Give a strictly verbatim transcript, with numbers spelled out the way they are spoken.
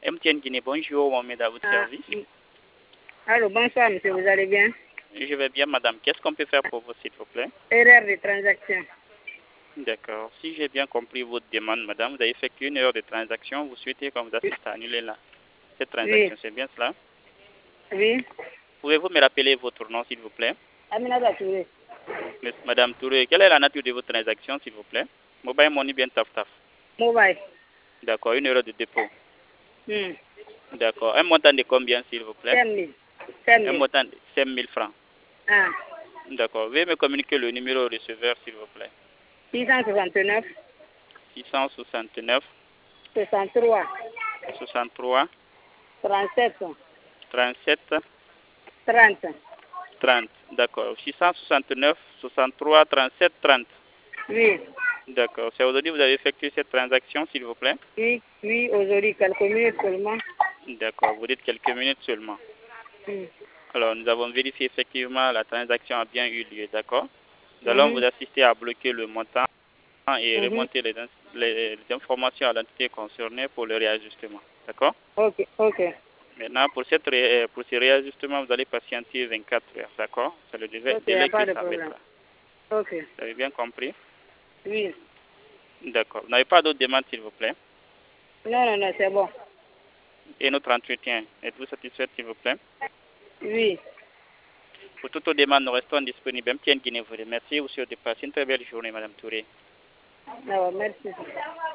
M T N Guinée, bonjour, Mohamed à votre Ah, service. oui. Allô, bonsoir, monsieur, vous allez bien? Je vais bien, madame. Qu'est-ce qu'on peut faire pour vous, s'il vous plaît? Erreur de transaction. D'accord. Si j'ai bien compris votre demande, madame, vous avez effectué une erreur de transaction. Vous souhaitez qu'on vous assiste à annuler là, cette transaction. Oui, C'est bien cela? oui. Pouvez-vous me rappeler votre nom, s'il vous plaît? Aminata Touré. Miss- Madame Touré, quelle est la nature de votre transaction, s'il vous plaît? Mobile money bien taf taf. Mobile. D'accord. Une erreur de dépôt. Hmm. D'accord. Un montant de combien, s'il vous plaît? cinq mille. cinq Un mille. montant de cinq mille francs. Ah. D'accord. Veuillez me communiquer le numéro receveur, s'il vous plaît. six cent soixante-neuf. six cent soixante-neuf, soixante-trois. soixante-trois, trente-sept. trente-sept, trente. trente. D'accord. six cent soixante-neuf, soixante-trois, trente-sept, trente. Oui. D'accord. C'est aujourd'hui que vous avez effectué cette transaction, s'il vous plaît? Oui, oui, aujourd'hui, quelques minutes seulement. D'accord. Vous dites quelques minutes seulement. Hmm. Alors, nous avons vérifié effectivement la transaction a bien eu lieu. D'accord. Nous allons Mhm. vous assister à bloquer le montant et Mhm. remonter les, les- les informations à l'entité concernée pour le réajustement. D'accord. Ok, ok. Maintenant, pour, cette ré- pour ce réajustement, vous allez patienter vingt-quatre heures. D'accord. C'est le délai, Ok, il n'y a délai que pas de ça problème. mettra. Ok. Vous avez bien compris? Oui. D'accord. Vous n'avez pas d'autres demandes, s'il vous plaît? Non, non, non, c'est bon. Et notre entretien, êtes-vous satisfait, s'il vous plaît? Oui. Pour toutes vos demandes, nous restons disponibles. M T N Guinée vous remercie. Vous souhaite de passer une très belle journée, Madame Touré. Alors, merci.